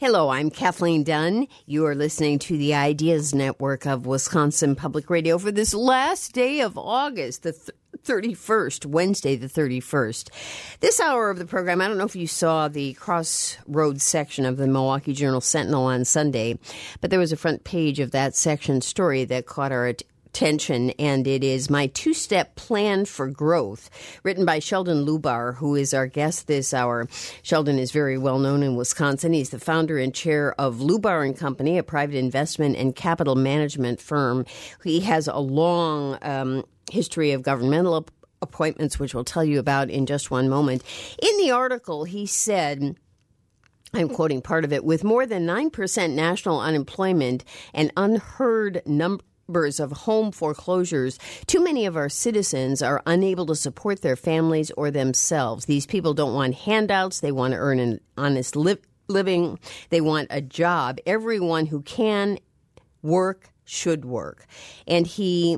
Hello, I'm Kathleen Dunn. You are listening to the Ideas Network of Wisconsin Public Radio for this last day of August, the 31st, Wednesday the 31st. This hour of the program, I don't know if you saw the Crossroads section of the Milwaukee Journal-Sentinel on Sunday, but there was a front page of that section story that caught our attention, and it is My Two-Step Plan for Growth, written by Sheldon Lubar, who is our guest this hour. Sheldon is very well known in Wisconsin. He's the founder and chair of Lubar & Company, a private investment and capital management firm. He has a long history of governmental appointments, which we'll tell you about in just one moment. In the article, he said, I'm quoting part of it, with more than 9% national unemployment and unheard numbers of home foreclosures, too many of our citizens are unable to support their families or themselves. These people don't want handouts. They want to earn an honest living. They want a job. Everyone who can work should work. And he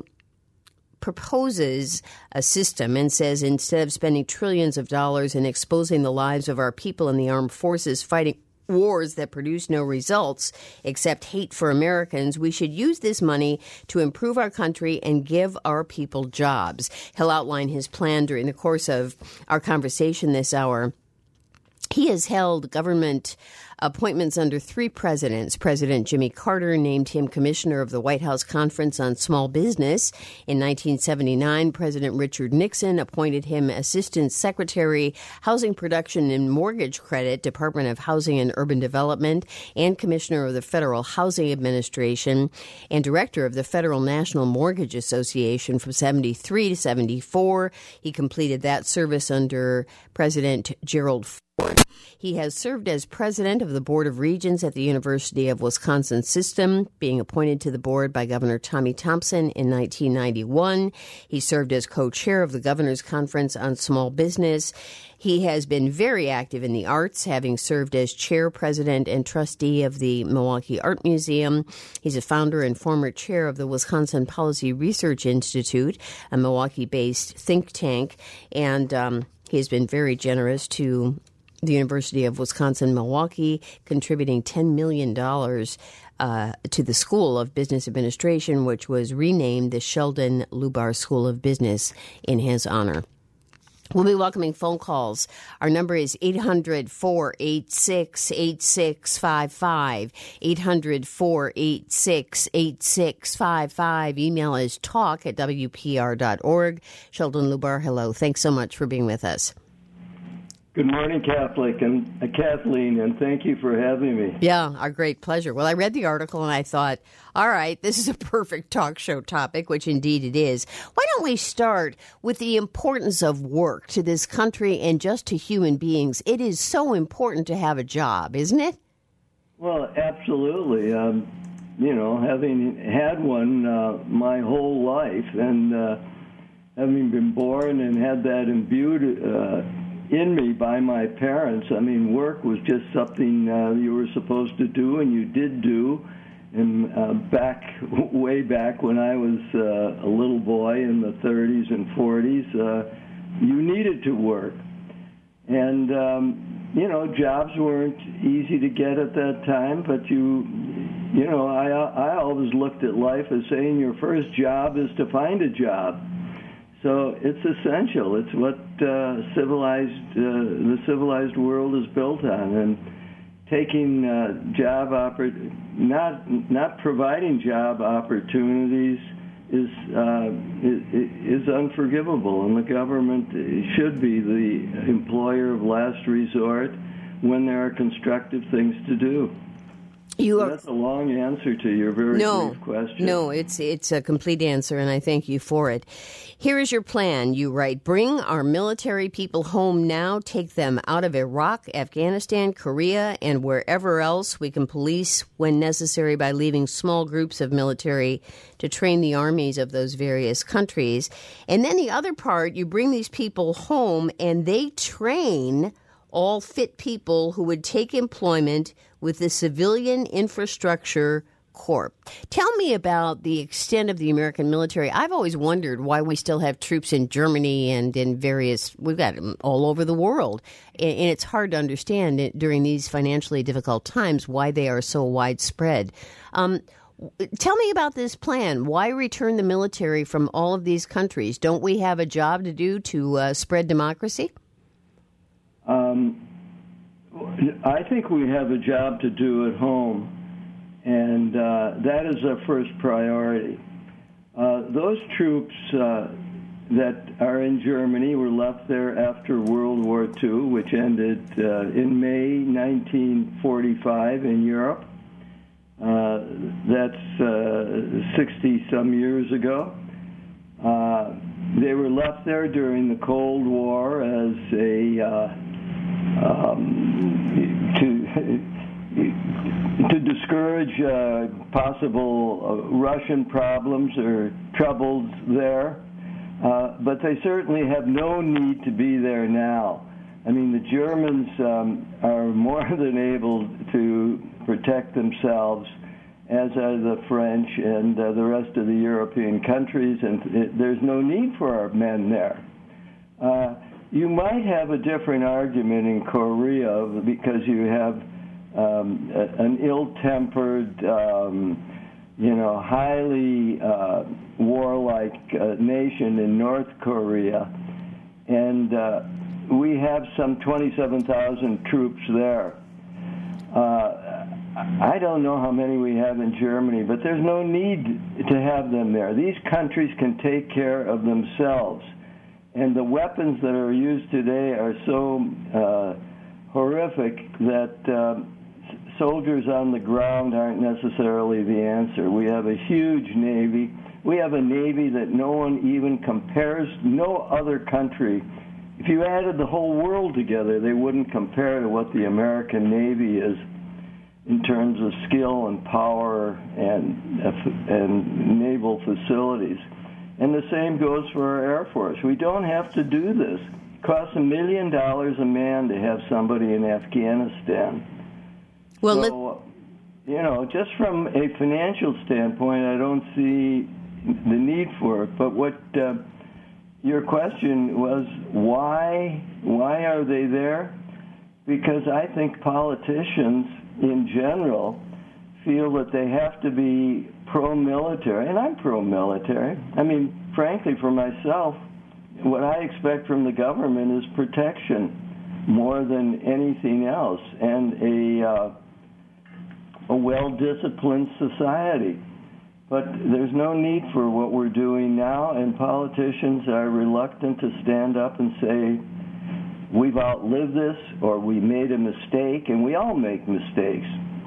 proposes a system and says instead of spending trillions of dollars and exposing the lives of our people in the armed forces fighting wars that produce no results except hate for Americans, we should use this money to improve our country and give our people jobs. He'll outline his plan during the course of our conversation this hour. He has held government appointments under three presidents. President Jimmy Carter named him commissioner of the White House Conference on Small Business. In 1979, President Richard Nixon appointed him Assistant Secretary, Housing Production and Mortgage Credit, Department of Housing and Urban Development, and Commissioner of the Federal Housing Administration, and Director of the Federal National Mortgage Association from 73 to 74. He completed that service under President Gerald Ford. He has served as president of the Board of Regents at the University of Wisconsin System, being appointed to the board by Governor Tommy Thompson in 1991. He served as co-chair of the Governor's Conference on Small Business. He has been very active in the arts, having served as chair, president, and trustee of the Milwaukee Art Museum. He's a founder and former chair of the Wisconsin Policy Research Institute, a Milwaukee-based think tank, and he has been very generous to the University of Wisconsin-Milwaukee, contributing $10 million to the School of Business Administration, which was renamed the Sheldon Lubar School of Business in his honor. We'll be welcoming phone calls. Our number is 800-486-8655, 800-486-8655. Email is talk@wpr.org. Sheldon Lubar, hello. Thanks so much for being with us. Good morning, Kathleen, and thank you for having me. Yeah, our great pleasure. Well, I read the article and I thought, all right, this is a perfect talk show topic, which indeed it is. Why don't we start with the importance of work to this country and just to human beings? It is so important to have a job, isn't it? Well, absolutely. Having had one my whole life and having been born and had that imbued in me by my parents. I mean, work was just something you were supposed to do, and you did do. And way back when I was a little boy in the 30s and 40s, you needed to work. And, jobs weren't easy to get at that time, but I always looked at life as saying your first job is to find a job. So it's essential. It's what the civilized world is built on, and taking not providing job opportunities is unforgivable, and the government should be the employer of last resort when there are constructive things to do. That's a long answer to your very brief question. No, it's a complete answer, and I thank you for it. Here is your plan. You write, bring our military people home now, take them out of Iraq, Afghanistan, Korea, and wherever else. We can police when necessary by leaving small groups of military to train the armies of those various countries. And then the other part, you bring these people home and they train all fit people who would take employment with the civilian infrastructure Corp. Tell me about the extent of the American military. I've always wondered why we still have troops in Germany and in we've got them all over the world. And it's hard to understand during these financially difficult times why they are so widespread. Tell me about this plan. Why return the military from all of these countries? Don't we have a job to do to spread democracy? I think we have a job to do at home, and that is our first priority. Those troops that are in Germany were left there after World War II, which ended in May 1945 in Europe. That's 60-some years ago. They were left there during the Cold War as to discourage possible Russian problems or troubles there. But they certainly have no need to be there now. I mean, the Germans are more than able to protect themselves, as are the French and the rest of the European countries, and there's no need for our men there. You might have a different argument in Korea because you have an ill-tempered, highly warlike nation in North Korea, and we have some 27,000 troops there. I don't know how many we have in Germany, but there's no need to have them there. These countries can take care of themselves. And the weapons that are used today are so horrific that soldiers on the ground aren't necessarily the answer. We have a huge Navy. We have a Navy that no one even compares, no other country. If you added the whole world together, they wouldn't compare to what the American Navy is in terms of skill and power and naval facilities. And the same goes for our Air Force. We don't have to do this. It costs $1 million a man to have somebody in Afghanistan. Well, so, just from a financial standpoint, I don't see the need for it. But what your question was, why are they there? Because I think politicians in general feel that they have to be pro-military, and I'm pro-military. I mean, frankly, for myself, what I expect from the government is protection more than anything else, and a well-disciplined society. But there's no need for what we're doing now, and politicians are reluctant to stand up and say, we've outlived this, or we made a mistake, and we all make mistakes.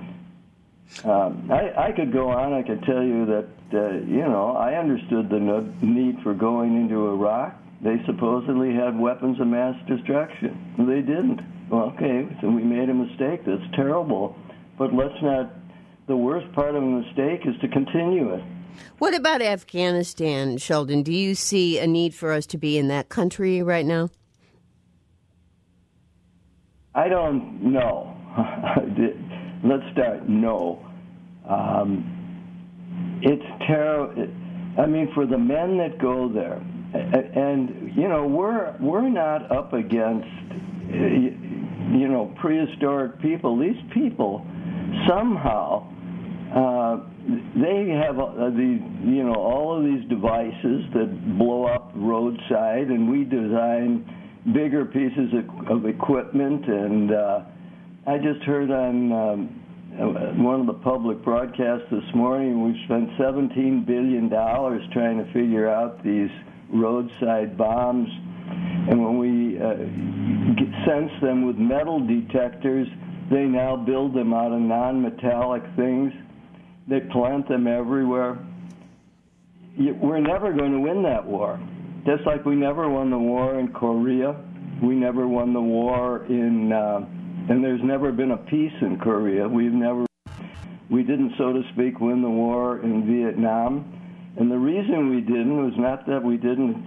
I could go on. I could tell you that, I understood the need for going into Iraq. They supposedly had weapons of mass destruction. They didn't. Well, okay, so we made a mistake. That's terrible. But let's not, the worst part of a mistake is to continue it. What about Afghanistan, Sheldon? Do you see a need for us to be in that country right now? I don't know. Let's start. No. It's terrible. I mean, for the men that go there, and we're not up against prehistoric people. These people somehow they have all of these devices that blow up roadside, and we design bigger pieces of equipment. And I just heard on one of the public broadcasts this morning, we've spent $17 billion trying to figure out these roadside bombs. And when we sense them with metal detectors, they now build them out of non-metallic things. They plant them everywhere. We're never going to win that war. Just like we never won the war in Korea. We never won the war in, and there's never been a peace in Korea. We didn't, so to speak, win the war in Vietnam. And the reason we didn't was not that we didn't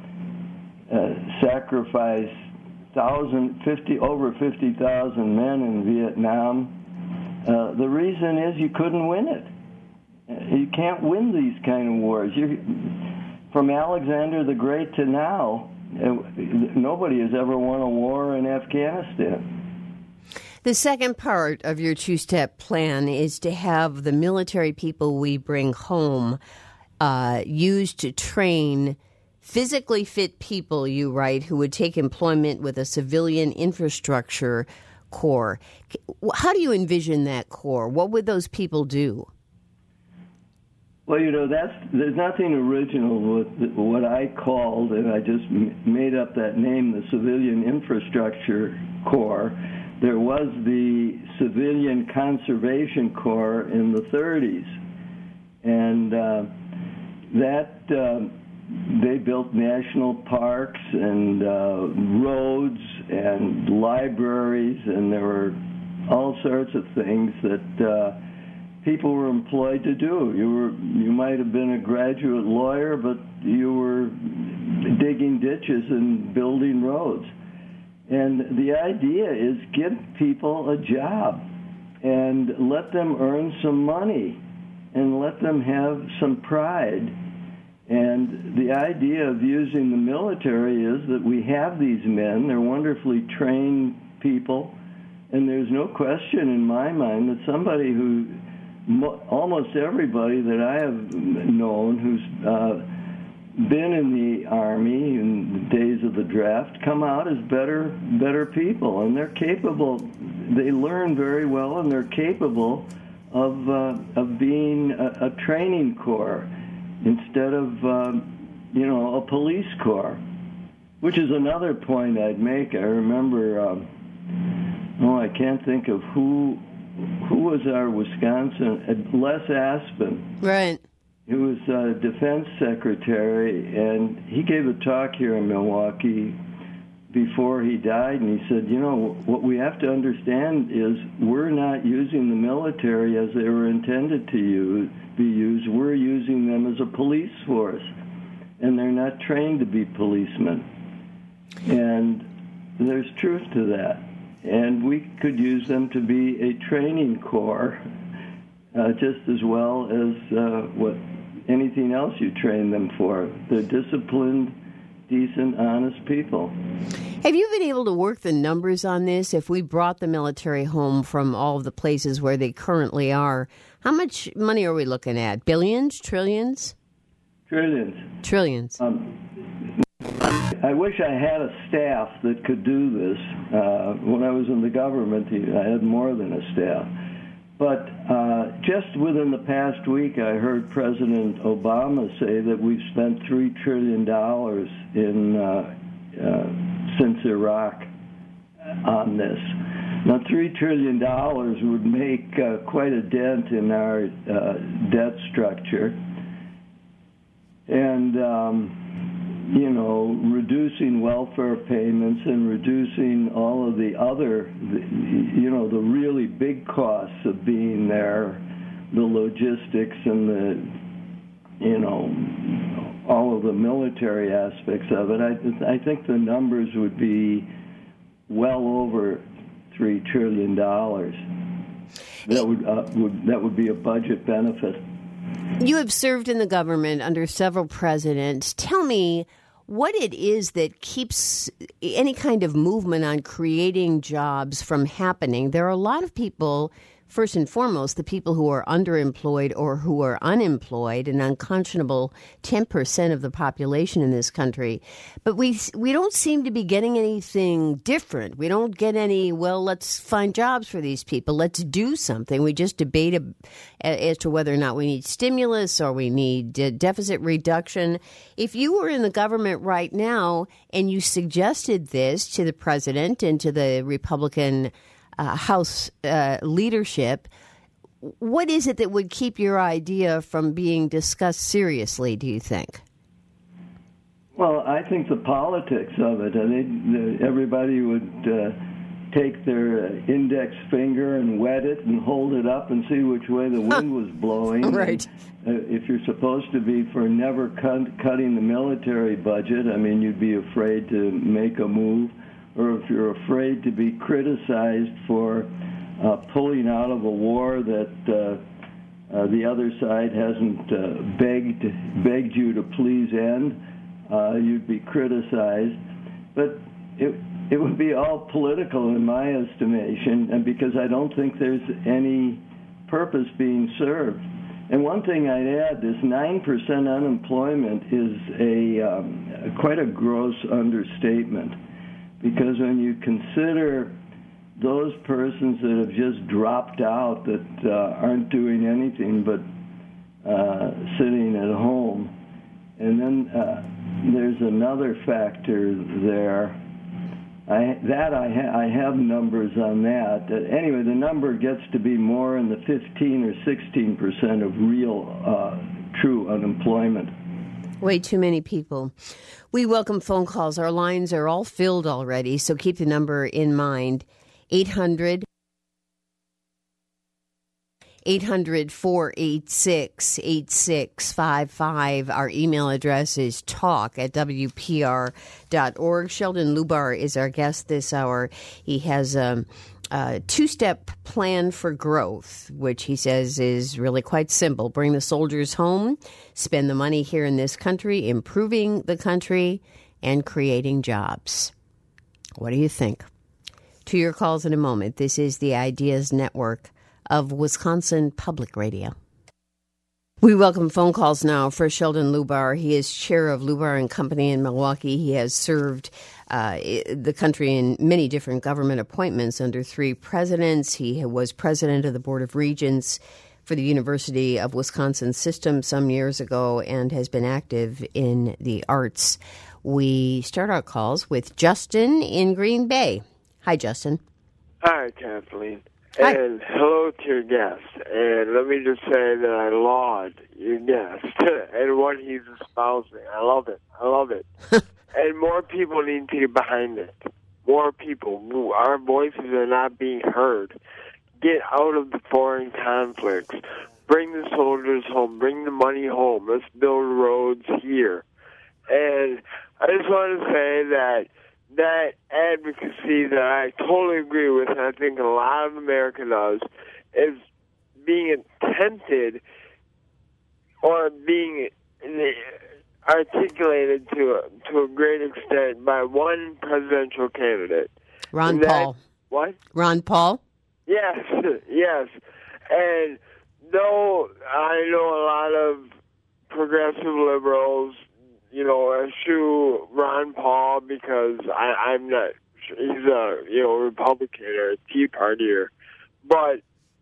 sacrifice over 50,000 men in Vietnam. The reason is you couldn't win it. You can't win these kind of wars. From Alexander the Great to now, nobody has ever won a war in Afghanistan. The second part of your two-step plan is to have the military people we bring home used to train physically fit people, you write, who would take employment with a civilian infrastructure corps. How do you envision that corps? What would those people do? Well, there's nothing original with what I called, and I just made up that name, the Civilian Infrastructure Corps. There was the Civilian Conservation Corps in the 30s, and they built national parks and roads and libraries, and there were all sorts of things that people were employed to do. You might have been a graduate lawyer, but you were digging ditches and building roads. And the idea is give people a job and let them earn some money and let them have some pride. And the idea of using the military is that we have these men. They're wonderfully trained people. And there's no question in my mind that somebody who, almost everybody that I have known who's been in the Army in the days of the draft, come out as better people. And they're capable. They learn very well, and they're capable of being a training corps instead of, a police corps, which is another point I'd make. I remember, I can't think of who was our Wisconsin, Les Aspin. Right. He was defense secretary, and he gave a talk here in Milwaukee before he died, and he said, what we have to understand is we're not using the military as they were intended to be used. We're using them as a police force, and they're not trained to be policemen. And there's truth to that. And we could use them to be a training corps just as well as anything else you train them for. They're disciplined, decent, honest people. Have you been able to work the numbers on this? If we brought the military home from all of the places where they currently are, how much money are we looking at? Billions? Trillions? Trillions. Trillions. I wish I had a staff that could do this. When I was in the government, I had more than a staff. But just within the past week, I heard President Obama say that we've spent $3 trillion since Iraq on this. Now, $3 trillion would make quite a dent in our debt structure. And, reducing welfare payments and reducing all of the other, the really big costs of being there, the logistics and all of the military aspects of it. I think the numbers would be well over $3 trillion. That would be a budget benefit. You have served in the government under several presidents. Tell me what it is that keeps any kind of movement on creating jobs from happening. There are a lot of people, first and foremost, the people who are underemployed or who are unemployed, an unconscionable 10% of the population in this country. But we don't seem to be getting anything different. We don't get any, let's find jobs for these people. Let's do something. We just debate as to whether or not we need stimulus or we need deficit reduction. If you were in the government right now and you suggested this to the president and to the Republican House leadership, what is it that would keep your idea from being discussed seriously, do you think? Well, I think the politics of it. I think everybody would take their index finger and wet it and hold it up and see which way the wind was blowing. Right. If you're supposed to be for never cutting the military budget, you'd be afraid to make a move. Or if you're afraid to be criticized for pulling out of a war that the other side hasn't begged you to please end, you'd be criticized. But it would be all political in my estimation, and because I don't think there's any purpose being served. And one thing I'd add, this 9% unemployment is quite a gross understatement, because when you consider those persons that have just dropped out, that aren't doing anything but sitting at home, and then there's another factor there. I have numbers on that. Anyway, the number gets to be more in the 15 or 16% of real true unemployment. Way too many people. We welcome phone calls. Our lines are all filled already, so keep the number in mind. 800-486-8655. Our email address is talk@wpr.org. Sheldon Lubar is our guest this hour. He has a two-step plan for growth, which he says is really quite simple. Bring the soldiers home, spend the money here in this country, improving the country, and creating jobs. What do you think? To your calls in a moment. This is the Ideas Network of Wisconsin Public Radio. We welcome phone calls now for Sheldon Lubar. He is chair of Lubar and Company in Milwaukee. He has served the country in many different government appointments under 3 presidents. He was president of the Board of Regents for the University of Wisconsin System some years ago and has been active in the arts. We start our calls with Justin in Green Bay. Hi, Justin. Hi, Kathleen. Hi. And hello to your guest. And let me just say that I laud your guest and what he's espousing. I love it. And more people need to get behind it. More people. Our voices are not being heard. Get out of the foreign conflicts. Bring the soldiers home. Bring the money home. Let's build roads here. And I just want to say that advocacy that I totally agree with, and I think a lot of America does, is being attempted or being articulated to a great extent by one presidential candidate. Ron Paul. What? Ron Paul? Yes. And though I know a lot of progressive liberals, eschew Ron Paul because I'm not. He's a Republican or a Tea Partier, but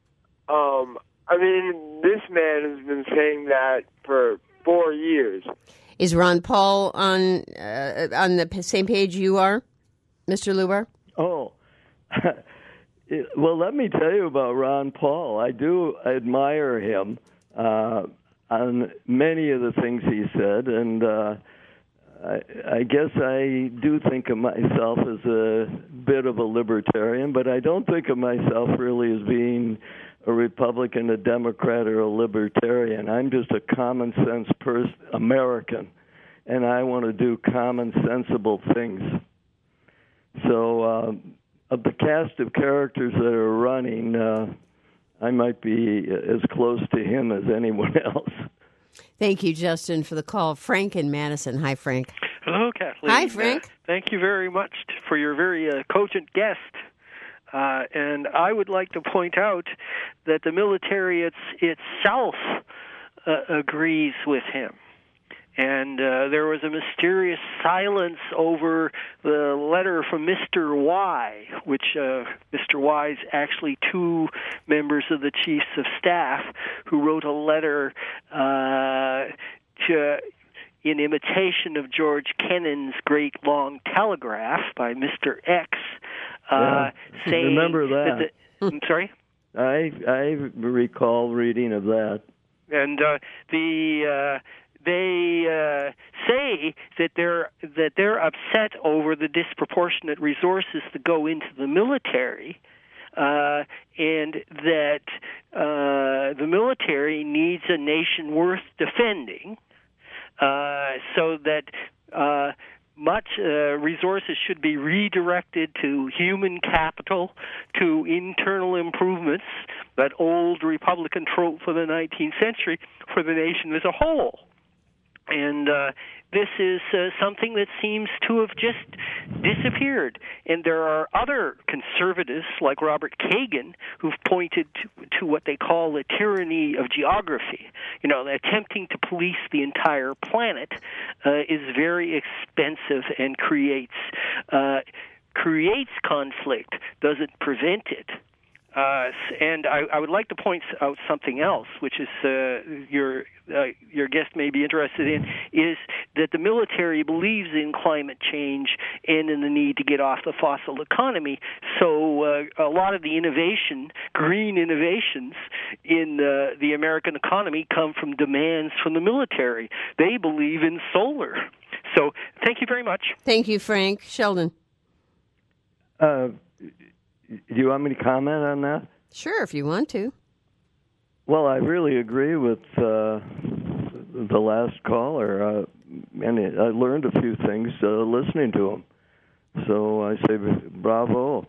this man has been saying that for 4 years. Is Ron Paul on the same page you are, Mr. Lubar? Oh, well, let me tell you about Ron Paul. I do admire him on many of the things he said, and I guess I do think of myself as a bit of a libertarian, but I don't think of myself really as being a Republican, a Democrat, or a libertarian. I'm just a common sense American, and I want to do common sensible things. So of the cast of characters that are running, I might be as close to him as anyone else. Thank you, Justin, for the call. Frank in Madison. Hi, Frank. Hello, Kathleen. Hi, Frank. Thank you very much for your very cogent guest. And I would like to point out that the military itself agrees with him. And there was a mysterious silence over the letter from Mr. Y, which Mr. Y is actually 2 members of the Chiefs of Staff who wrote a letter in imitation of George Kennan's great long telegraph by Mr. X, saying... Remember that. I'm sorry? I recall reading of that. And they say that they're upset over the disproportionate resources that go into the military, and that the military needs a nation worth defending, so that much resources should be redirected to human capital, to internal improvements, that old Republican trope for the 19th century, for the nation as a whole. And this is something that seems to have just disappeared. And there are other conservatives like Robert Kagan who've pointed to what they call the tyranny of geography. You know, attempting to police the entire planet is very expensive and creates conflict, doesn't prevent it. And I would like to point out something else, which is your guest may be interested in, is that the military believes in climate change and in the need to get off the fossil economy. So a lot of the green innovations in the American economy come from demands from the military. They believe in solar. So thank you very much. Thank you, Frank. Sheldon. Do you want me to comment on that? Sure, if you want to. Well, I really agree with the last caller, and I learned a few things listening to him. So I say bravo.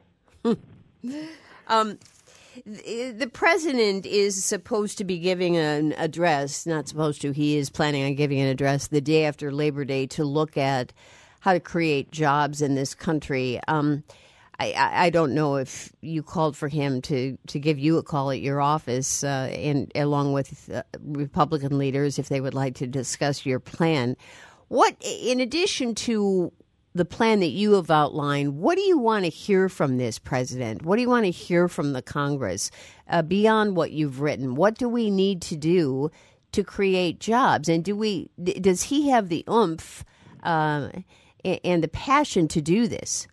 The president is supposed to be giving an address, not supposed to, he is planning on giving an address the day after Labor Day to look at how to create jobs in this country. I don't know if you called for him to give you a call at your office, and along with Republican leaders, if they would like to discuss your plan. What, in addition to the plan that you have outlined, what do you want to hear from this president? What do you want to hear from the Congress beyond what you've written? What do we need to do to create jobs? And does he have the oomph and the passion to do this?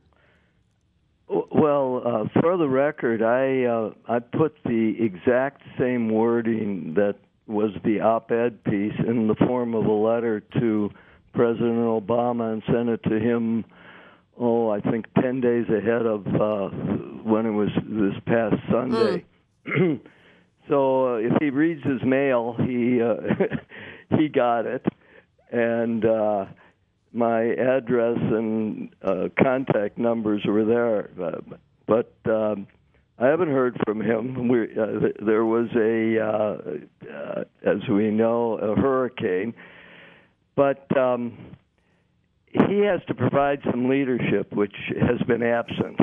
Well, for the record, I put the exact same wording that was the op-ed piece in the form of a letter to President Obama and sent it to him, I think 10 days ahead of when it was this past Sunday. So if he reads his mail, he got it. And my address and contact numbers were there, but I haven't heard from him. There was as we know, a hurricane, but he has to provide some leadership, which has been absent.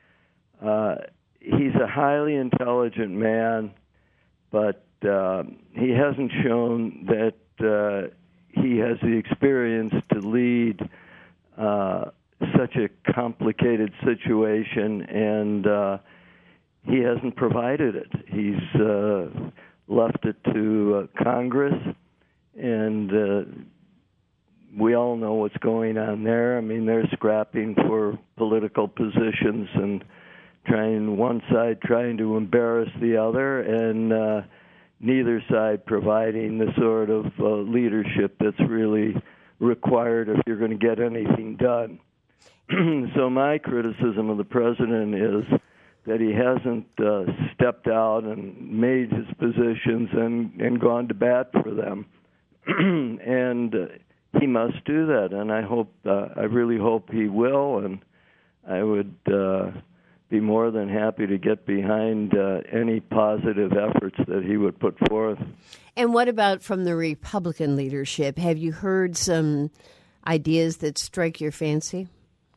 He's a highly intelligent man, but he hasn't shown that he has the experience to lead such a complicated situation, and he hasn't provided it. He's left it to Congress, and we all know what's going on there. I mean, they're scrapping for political positions and one side trying to embarrass the other, and neither side providing the sort of leadership that's really required if you're going to get anything done. So my criticism of the president is that he hasn't stepped out and made his positions and gone to bat for them. And he must do that, and I really hope he will, and I would be more than happy to get behind any positive efforts that he would put forth. And what about from the Republican leadership? Have you heard some ideas that strike your fancy?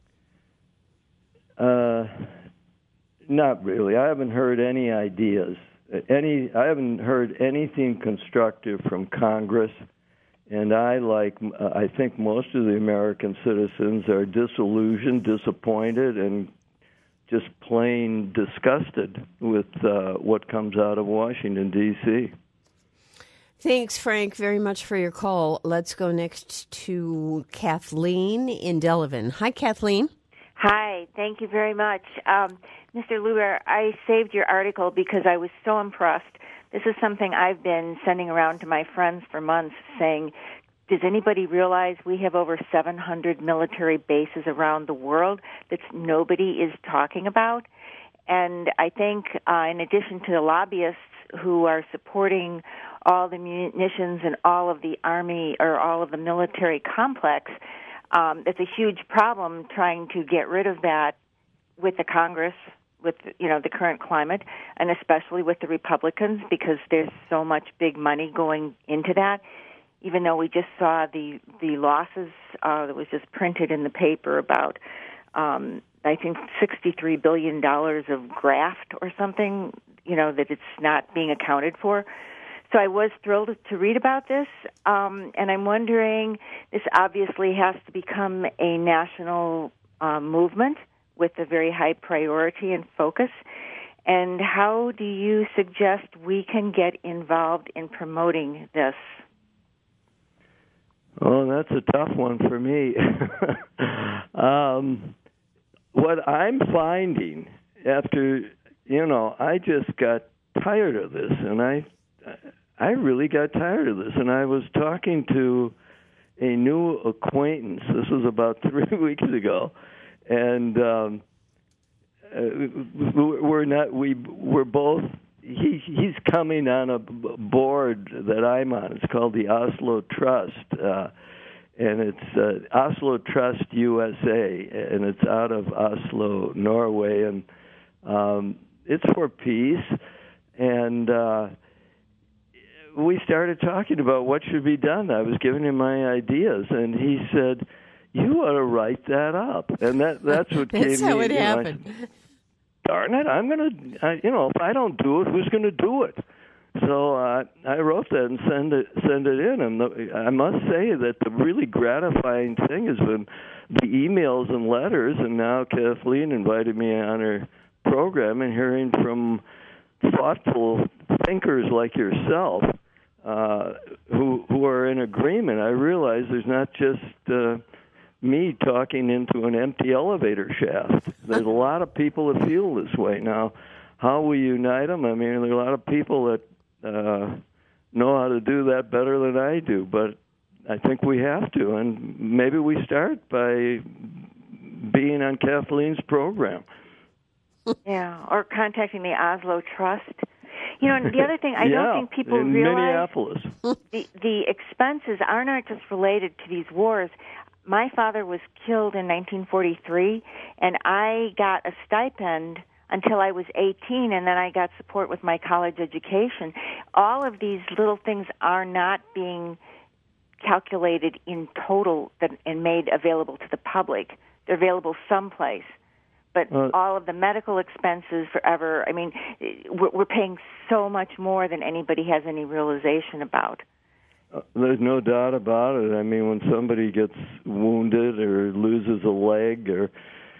Not really. I haven't heard any ideas. I haven't heard anything constructive from Congress. And I think most of the American citizens are disillusioned, disappointed, and just plain disgusted with what comes out of Washington, D.C. Thanks, Frank, very much for your call. Let's go next to Kathleen in Delavan. Hi, Kathleen. Hi, thank you very much. Mr. Luber, I saved your article because I was so impressed. This is something I've been sending around to my friends for months, saying, does anybody realize we have over 700 military bases around the world that nobody is talking about? And I think in addition to the lobbyists who are supporting all the munitions and all of the Army or all of the military complex, It's a huge problem trying to get rid of that with the Congress, with the current climate, and especially with the Republicans, because there's so much big money going into that. Even though we just saw the losses that was just printed in the paper about, I think, $63 billion of graft or something, that it's not being accounted for. So I was thrilled to read about this, and I'm wondering, this obviously has to become a national movement with a very high priority and focus. And how do you suggest we can get involved in promoting this? Oh, that's a tough one for me. What I'm finding after, I just got tired of this, and I really got tired of this. And I was talking to a new acquaintance. This was about 3 weeks ago, and we're both. He's coming on a board that I'm on. It's called the Oslo Trust, and it's Oslo Trust USA, and it's out of Oslo, Norway, and it's for peace. And we started talking about what should be done. I was giving him my ideas, and he said, "You ought to write that up." And that's what came. That's how it happened. Darn it, I'm going to, if I don't do it, who's going to do it? So I wrote that and send it in. And I must say that the really gratifying thing has been the emails and letters, and now Kathleen invited me on her program, and hearing from thoughtful thinkers like yourself who are in agreement. I realize there's not just me talking into an empty elevator shaft. There's a lot of people that feel this way. Now, how we unite them? I mean, there are a lot of people that know how to do that better than I do, but I think we have to, and maybe we start by being on Kathleen's program. Yeah, or contacting the Oslo Trust. The other thing, I don't think people in realize Minneapolis. the expenses are not just related to these wars. My father was killed in 1943, and I got a stipend until I was 18, and then I got support with my college education. All of these little things are not being calculated in total and made available to the public. They're available someplace. But all of the medical expenses forever, I mean, we're paying so much more than anybody has any realization about. There's no doubt about it. I mean, when somebody gets wounded or loses a leg, or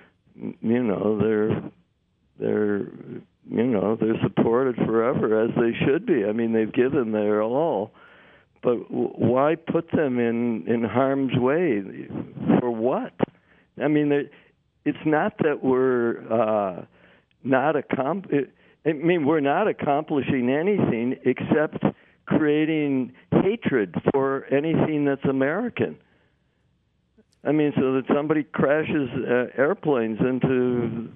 they're supported forever, as they should be. I mean, they've given their all. But why put them in harm's way? For what? I mean, it's not that we're we're not accomplishing anything except creating hatred for anything that's American. I mean, so that somebody crashes airplanes into,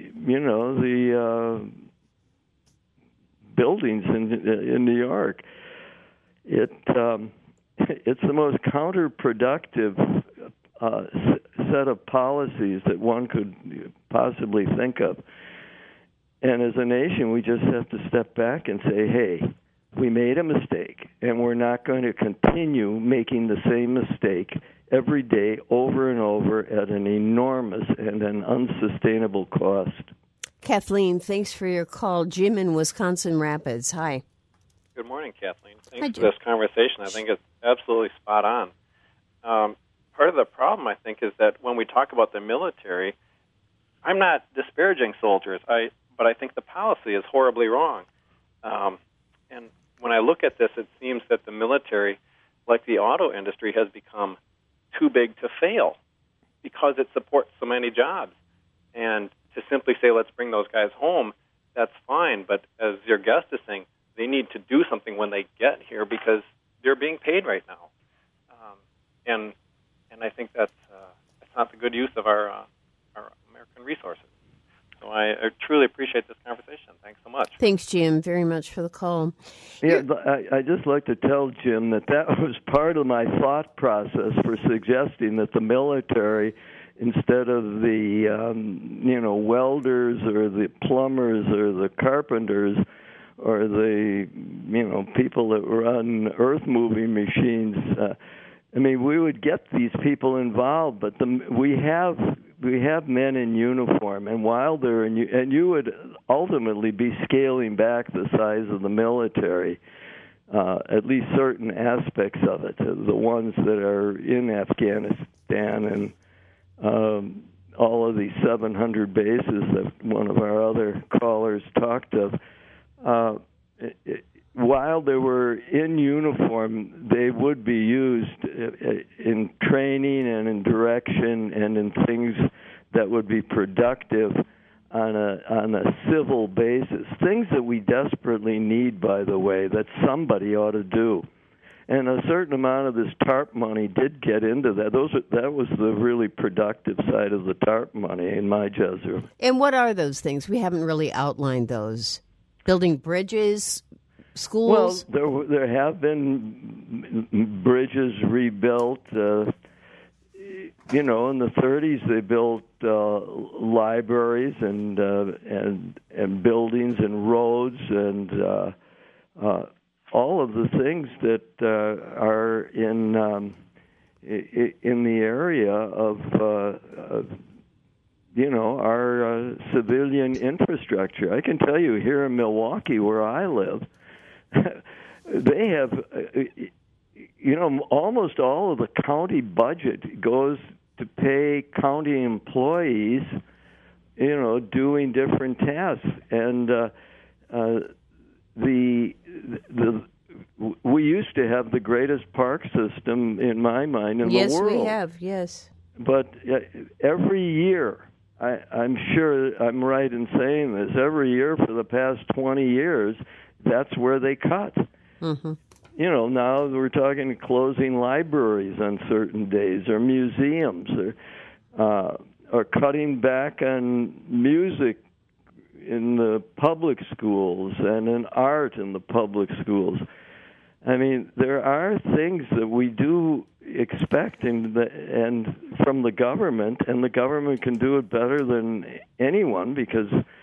the buildings in New York. It's the most counterproductive set of policies that one could possibly think of. And as a nation, we just have to step back and say, hey, we made a mistake, and we're not going to continue making the same mistake every day over and over at an enormous and an unsustainable cost. Kathleen, thanks for your call. Jim in Wisconsin Rapids. Hi. Good morning, Kathleen. Thanks for this conversation. I think it's absolutely spot on. Part of the problem, I think, is that when we talk about the military, I'm not disparaging soldiers, but I think the policy is horribly wrong. And when I look at this, it seems that the military, like the auto industry, has become too big to fail because it supports so many jobs. And to simply say, let's bring those guys home, that's fine. But as your guest is saying, they need to do something when they get here because they're being paid right now. And I think that's not the good use of our American resources. So I truly appreciate this conversation. Thanks so much. Thanks, Jim, very much for the call. Yeah, I just like to tell Jim that was part of my thought process for suggesting that the military, instead of the welders or the plumbers or the carpenters or the people that run earth-moving machines, we would get these people involved, but we have men in uniform, and while they're and you would ultimately be scaling back the size of the military, at least certain aspects of it, the ones that are in Afghanistan and all of these 700 bases that one of our other callers talked of. While they were in uniform, they would be used in training and in direction and in things that would be productive on a civil basis. Things that we desperately need, by the way, that somebody ought to do. And a certain amount of this TARP money did get into that. That was the really productive side of the TARP money in my judgment. And what are those things? We haven't really outlined those. Building bridges, schools? Well, there have been bridges rebuilt. In the 30s they built libraries and buildings and roads and all of the things that are in the area of our civilian infrastructure. I can tell you here in Milwaukee, where I live, they have, almost all of the county budget goes to pay county employees, doing different tasks. And we used to have the greatest park system, in my mind, in the world. Yes, we have, yes. But every year, I'm sure I'm right in saying this, every year for the past 20 years, that's where they cut. Mm-hmm. Now we're talking closing libraries on certain days, or museums, or cutting back on music in the public schools and in art in the public schools. There are things that we do expect and from the government, and the government can do it better than anyone because,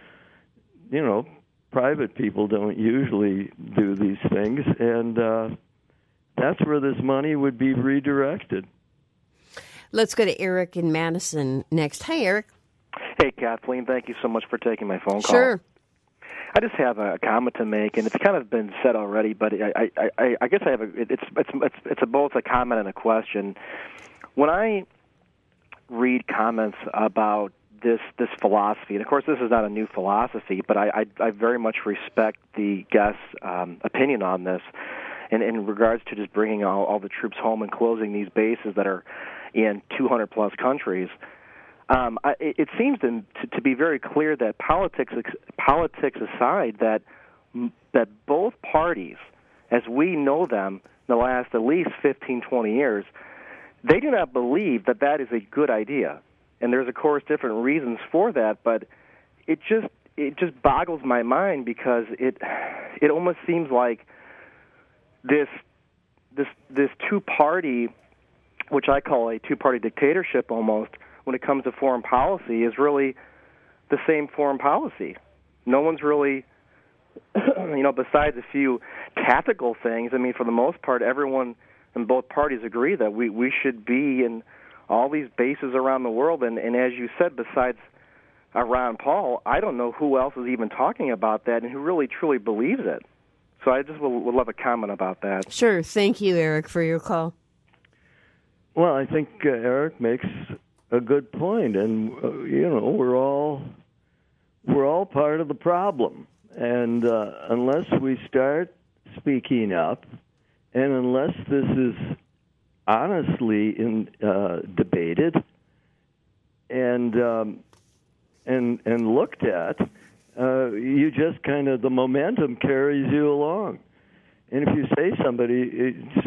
private people don't usually do these things, and that's where this money would be redirected. Let's go to Eric in Madison next. Hi, Eric. Hey, Kathleen. Thank you so much for taking my phone call. Sure. I just have a comment to make, and it's kind of been said already, but I guess I have it's both a comment and a question. When I read comments about this philosophy, and of course this is not a new philosophy, but I very much respect the guest's opinion on this, and in regards to just bringing all the troops home and closing these bases that are in 200 plus countries. It seems to be very clear that politics aside, that both parties, as we know them in the last at least 15, 20 years, they do not believe that is a good idea. And there's, of course, different reasons for that, but it just boggles my mind because it almost seems like this two-party, which I call a two-party dictatorship almost, when it comes to foreign policy, is really the same foreign policy. No one's really, besides a few tactical things, for the most part, everyone in both parties agree that we should be in all these bases around the world. And as you said, besides Ron Paul, I don't know who else is even talking about that and who really, truly believes it. So I just would love a comment about that. Sure. Thank you, Eric, for your call. Well, I think Eric makes a good point, and we're all part of the problem, and unless we start speaking up, and unless this is honestly debated and looked at, you just the momentum carries you along. And if you say to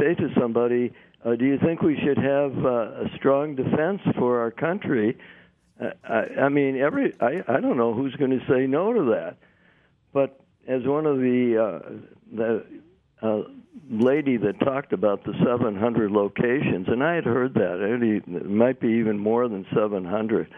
somebody, do you think we should have a strong defense for our country? I mean, I don't know who's going to say no to that. But as one of the lady that talked about the 700 locations, and I had heard that it might be even more than 700.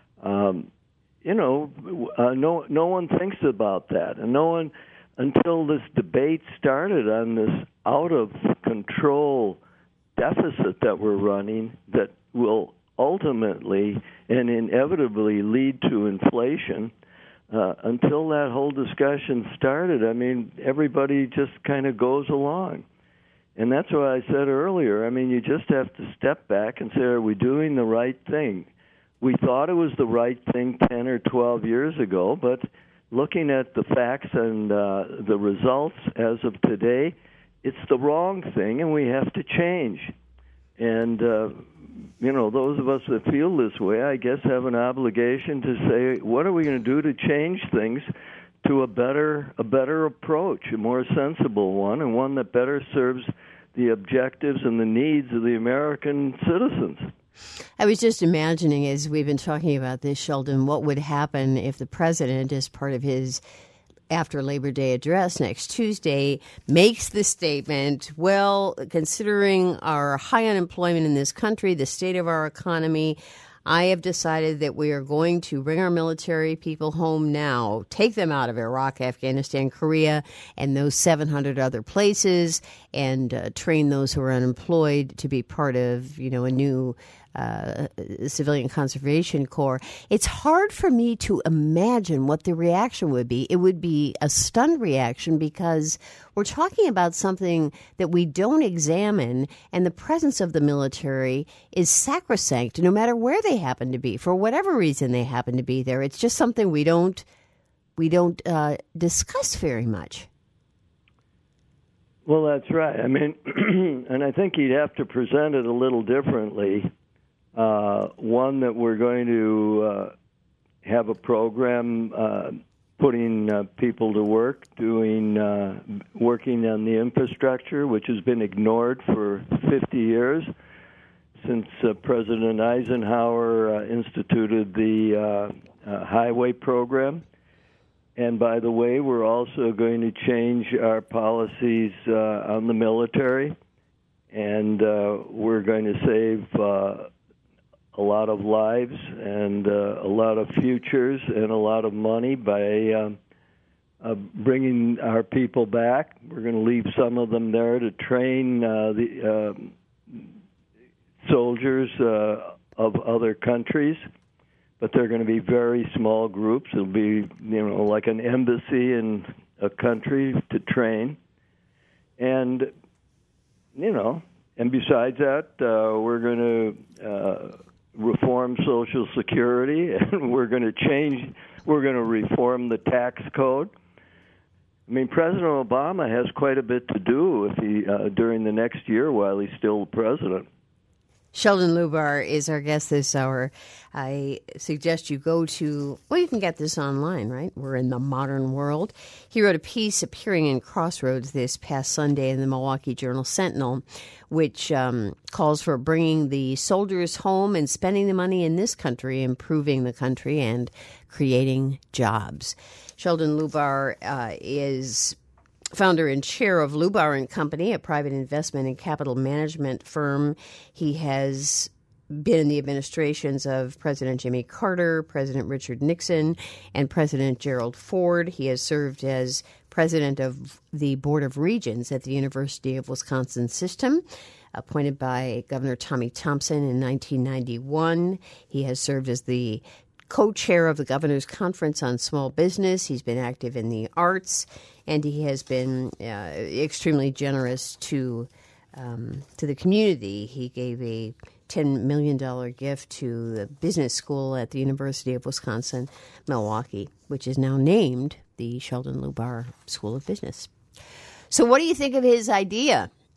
No one thinks about that, and no one, until this debate started on this out of control deficit that we're running, that will ultimately and inevitably lead to inflation. Until that whole discussion started, I mean, everybody just kind of goes along. And that's why I said earlier, I mean, you just have to step back and say, are we doing the right thing? We thought it was the right thing 10 or 12 years ago, but looking at the facts and the results as of today, it's the wrong thing, and we have to change. And those of us that feel this way, I guess, have an obligation to say, what are we going to do to change things to a better approach, a more sensible one, and one that better serves the objectives and the needs of the American citizens. I was just imagining, as we've been talking about this, Sheldon, what would happen if the president, as part of his after Labor Day address next Tuesday, makes the statement, well, considering our high unemployment in this country, the state of our economy, I have decided that we are going to bring our military people home now, take them out of Iraq, Afghanistan, Korea, and those 700 other places, and train those who are unemployed to be part of, a new Civilian Conservation Corps. It's hard for me to imagine what the reaction would be. It would be a stunned reaction because we're talking about something that we don't examine, and the presence of the military is sacrosanct no matter where they happen to be, for whatever reason they happen to be there. It's just something we don't discuss very much. Well, that's right. I mean, and I think you'd have to present it a little differently. One that we're going to have a program putting people to work, working on the infrastructure, which has been ignored for 50 years since President Eisenhower instituted the highway program. And by the way, we're also going to change our policies on the military, and we're going to save a lot of lives and a lot of futures and a lot of money by bringing our people back. We're going to leave some of them there to train the soldiers of other countries, but they're going to be very small groups. It'll be, like an embassy in a country to train. And besides that, we're going to reform Social Security, and we're going to reform the tax code. I mean, President Obama has quite a bit to do if he during the next year while he's still president. Sheldon Lubar is our guest this hour. I suggest you go to, you can get this online, right? We're in the modern world. He wrote a piece appearing in Crossroads this past Sunday in the Milwaukee Journal-Sentinel, which calls for bringing the soldiers home and spending the money in this country, improving the country, and creating jobs. Sheldon Lubar is founder and chair of Lubar & Company, a private investment and capital management firm. He has been in the administrations of President Jimmy Carter, President Richard Nixon, and President Gerald Ford. He has served as president of the Board of Regents at the University of Wisconsin System, appointed by Governor Tommy Thompson in 1991. He has served as the co-chair of the Governor's Conference on Small Business. He's been active in the arts, and he has been extremely generous to the community. He gave a $10 million gift to the business school at the University of Wisconsin-Milwaukee, which is now named the Sheldon Lubar School of Business. So what do you think of his idea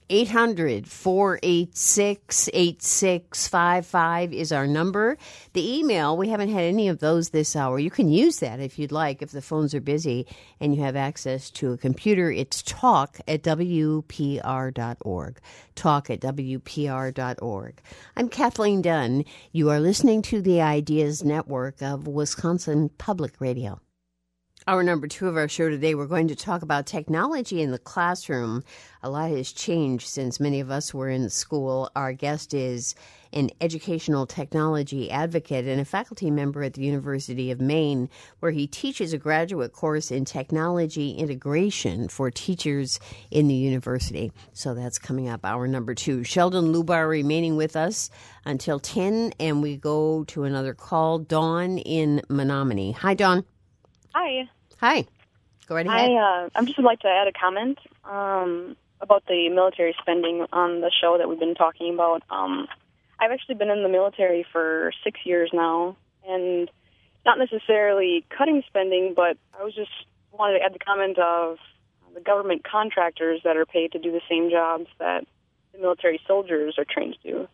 800-486-8655 is our number. The email, we haven't had any of those this hour. You can use that if you'd like, if the phones are busy and you have access to a computer. It's talk@wpr.org. Talk@wpr.org. I'm Kathleen Dunn. You are listening to the Ideas Network of Wisconsin Public Radio. Hour number 2 of our show today, we're going to talk about technology in the classroom. A lot has changed since many of us were in school. Our guest is an educational technology advocate and a faculty member at the University of Maine, where he teaches a graduate course in technology integration for teachers in the university. So that's coming up, hour number 2. Sheldon Lubar remaining with us until 10, and we go to another call. Dawn in Menominee. Hi, Dawn. Hi. Hi. Go right ahead. I just would like to add a comment about the military spending on the show that we've been talking about. I've actually been in the military for 6 years now, and not necessarily cutting spending, but I was just wanted to add the comment of the government contractors that are paid to do the same jobs that the military soldiers are trained to do.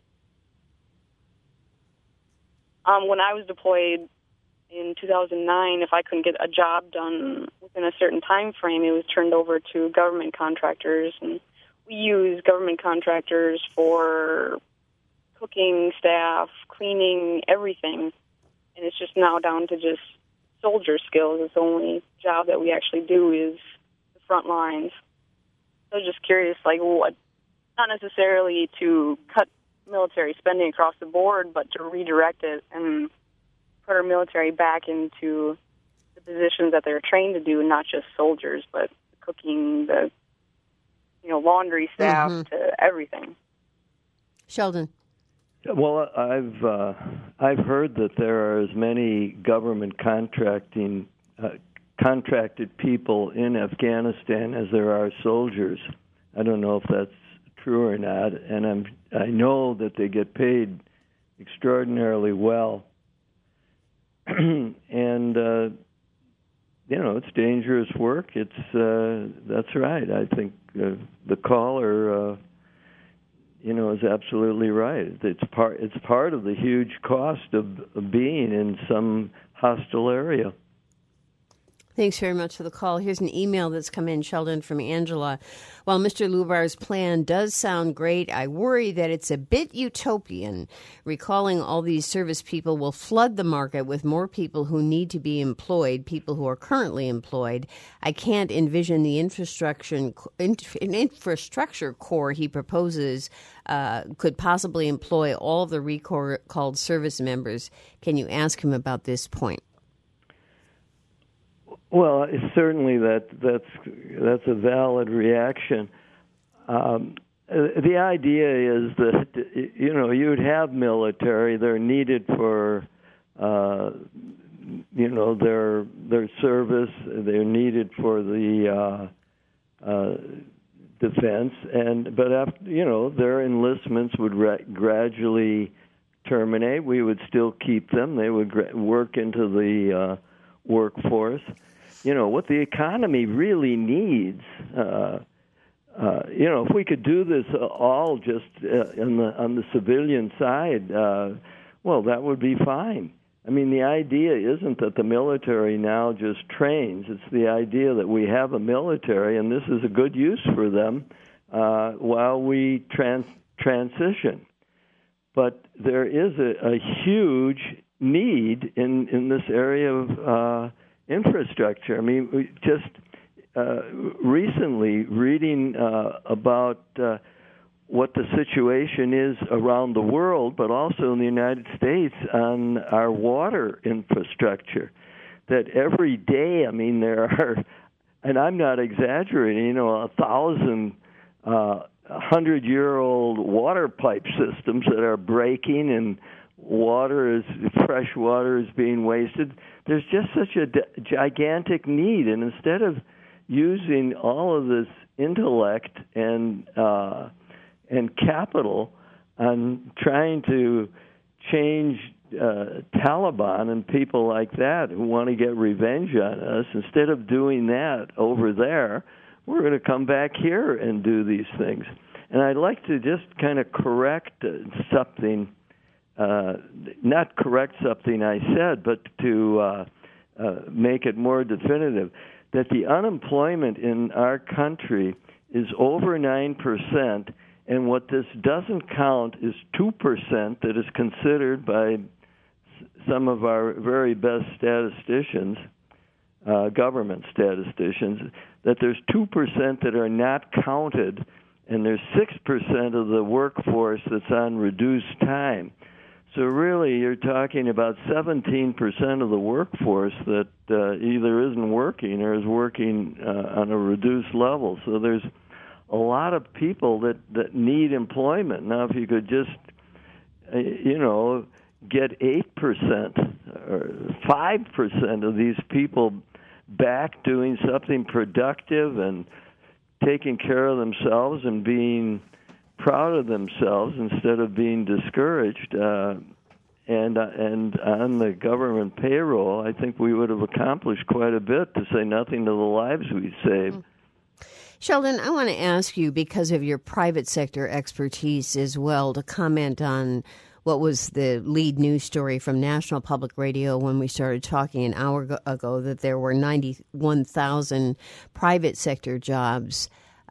When I was deployed in 2009, if I couldn't get a job done within a certain time frame, it was turned over to government contractors. And we use government contractors for cooking, staff, cleaning, everything. And it's just now down to just soldier skills. It's the only job that we actually do is the front lines. So I was just curious, like, what, not necessarily to cut military spending across the board, but to redirect it and put our military back into the positions that they're trained to do, not just soldiers, but cooking, the laundry staff, to everything. Sheldon. Well, I've heard that there are as many government contracted people in Afghanistan as there are soldiers. I don't know if that's true or not, and I know that they get paid extraordinarily well. And it's dangerous work. That's right. I think the caller is absolutely right. It's part of the huge cost of being in some hostile area. Thanks very much for the call. Here's an email that's come in, Sheldon, from Angela. While Mr. Lubar's plan does sound great, I worry that it's a bit utopian. Recalling all these service people will flood the market with more people who need to be employed, people who are currently employed. I can't envision the infrastructure core he proposes could possibly employ all of the recalled service members. Can you ask him about this point? Well, certainly that's a valid reaction. The idea is that you'd have military. They're needed for their service. They're needed for the defense, but after their enlistments would gradually terminate. We would still keep them. They would work into the workforce. What the economy really needs, if we could do this all just on the civilian side, well, that would be fine. I mean, the idea isn't that the military now just trains. It's the idea that we have a military, and this is a good use for them while we transition. But there is a huge need in this area of infrastructure. I mean, we just recently reading about what the situation is around the world, but also in the United States on our water infrastructure. That every day, I mean, there are, and I'm not exaggerating, 1,000 100-year-old water pipe systems that are breaking, and fresh water is being wasted. There's just such a gigantic need, and instead of using all of this intellect and capital on trying to change Taliban and people like that who want to get revenge on us, instead of doing that over there, we're going to come back here and do these things. And I'd like to just kind of correct something, not correct something I said, but to make it more definitive, that the unemployment in our country is over 9%, and what this doesn't count is 2% that is considered by some of our very best statisticians, government statisticians, that there's 2% that are not counted, and there's 6% of the workforce that's on reduced time. So really, you're talking about 17% of the workforce that either isn't working or is working on a reduced level. So there's a lot of people that need employment. Now, if you could just, get 8% or 5% of these people back doing something productive and taking care of themselves and being proud of themselves instead of being discouraged, and on the government payroll, I think we would have accomplished quite a bit, to say nothing of the lives we saved. Sheldon, I want to ask you, because of your private sector expertise as well, to comment on what was the lead news story from National Public Radio when we started talking an hour ago, that there were 91,000 private sector jobs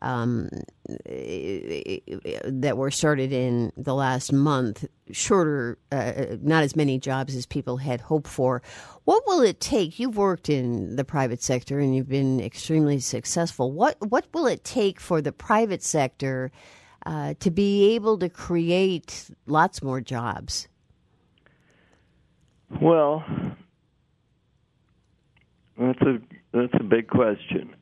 that were started in the last month, shorter, not as many jobs as people had hoped for. What will it take? You've worked in the private sector and you've been extremely successful. What will it take for the private sector to be able to create lots more jobs? Well, that's a big question.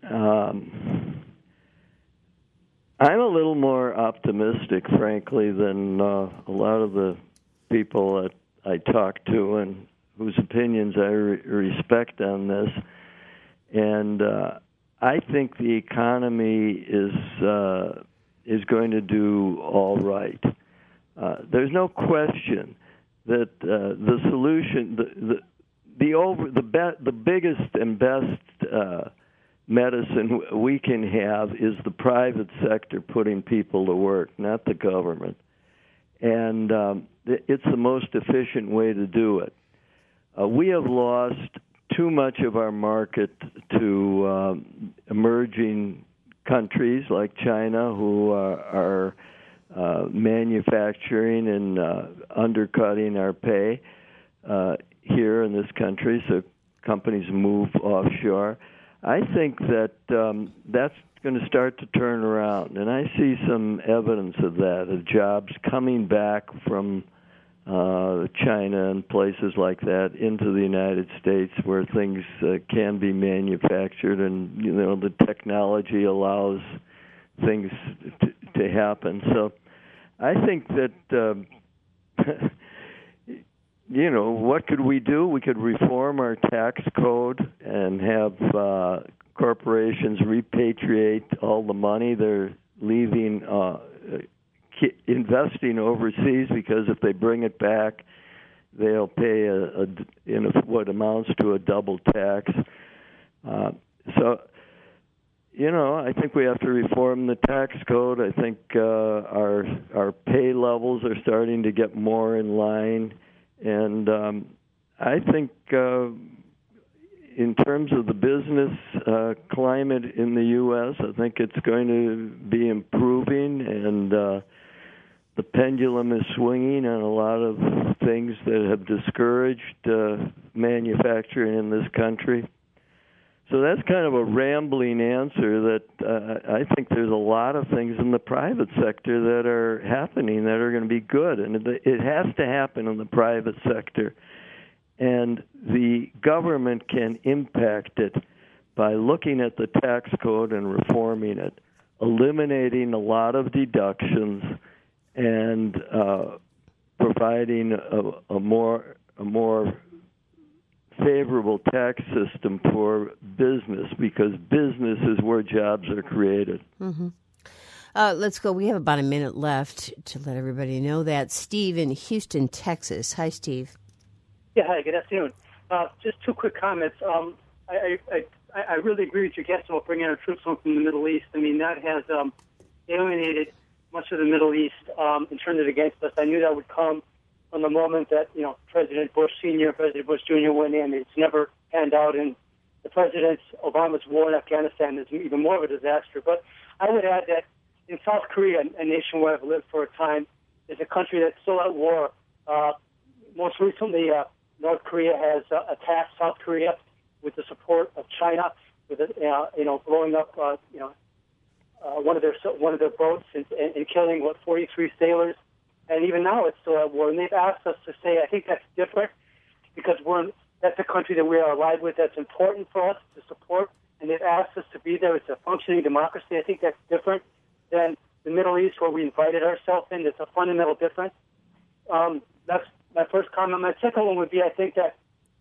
I'm a little more optimistic, frankly, than a lot of the people that I talk to and whose opinions I respect on this. And I think the economy is going to do all right. There's no question that the solution, the biggest and best medicine we can have is the private sector putting people to work, not the government. And it's the most efficient way to do it. We have lost too much of our market to emerging countries like China, who are manufacturing and undercutting our pay here in this country, so companies move offshore. I think that that's going to start to turn around, and I see some evidence of that, of jobs coming back from China and places like that into the United States, where things can be manufactured, and the technology allows things to happen. So I think that what could we do? We could reform our tax code and have corporations repatriate all the money they're leaving, investing overseas, because if they bring it back, they'll pay what amounts to a double tax. I think we have to reform the tax code. I think our pay levels are starting to get more in line. And I think in terms of the business climate in the U.S., I think it's going to be improving, and the pendulum is swinging on a lot of things that have discouraged manufacturing in this country. So that's kind of a rambling answer that I think there's a lot of things in the private sector that are happening that are going to be good. And it has to happen in the private sector. And the government can impact it by looking at the tax code and reforming it, eliminating a lot of deductions, and providing a more favorable tax system for business, because business is where jobs are created. Mm-hmm. Let's go. We have about a minute left to let everybody know that. Steve in Houston, Texas. Hi, Steve. Yeah, hi, good afternoon. Just two quick comments. I really agree with your guest about bringing our troops home from the Middle East. I mean, that has alienated much of the Middle East and turned it against us. I knew that would come from the moment that, President Bush Sr. and President Bush Jr. went in. It's never panned out, and the President Obama's war in Afghanistan is even more of a disaster. But I would add that in South Korea, a nation where I've lived for a time, is a country that's still at war. Most recently, North Korea has attacked South Korea with the support of China, with blowing up one of their boats and killing 43 sailors. And even now, it's still at war. And they've asked us to say, I think that's different because that's a country that we are allied with. That's important for us to support. And they've asked us to be there. It's a functioning democracy. I think that's different than the Middle East, where we invited ourselves in. It's a fundamental difference. That's my first comment. My second one would be, I think that,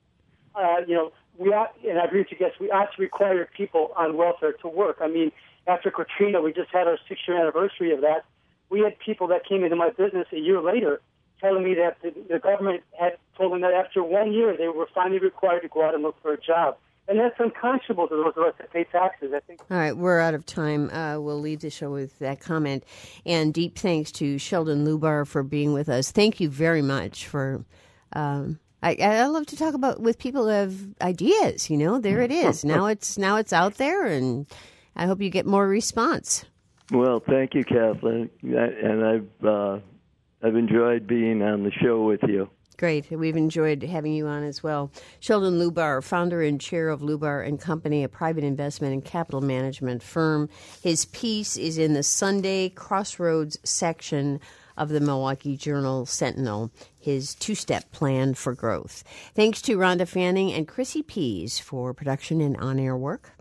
we ought, and I agree with you guys, we ought to require people on welfare to work. I mean, after Katrina, we just had our 6-year anniversary of that. We had people that came into my business a year later telling me that the government had told them that after 1 year they were finally required to go out and look for a job. And that's unconscionable to those of us that pay taxes, I think. All right, we're out of time. We'll leave the show with that comment. And deep thanks to Sheldon Lubar for being with us. Thank you very much for... I love to talk about with people who have ideas. There it is. Now it's out there, and I hope you get more response. Well, thank you, Kathleen, and I've enjoyed being on the show with you. Great. We've enjoyed having you on as well. Sheldon Lubar, founder and chair of Lubar & Company, a private investment and capital management firm. His piece is in the Sunday Crossroads section of the Milwaukee Journal Sentinel, his 2-step plan for growth. Thanks to Rhonda Fanning and Chrissy Pease for production and on-air work.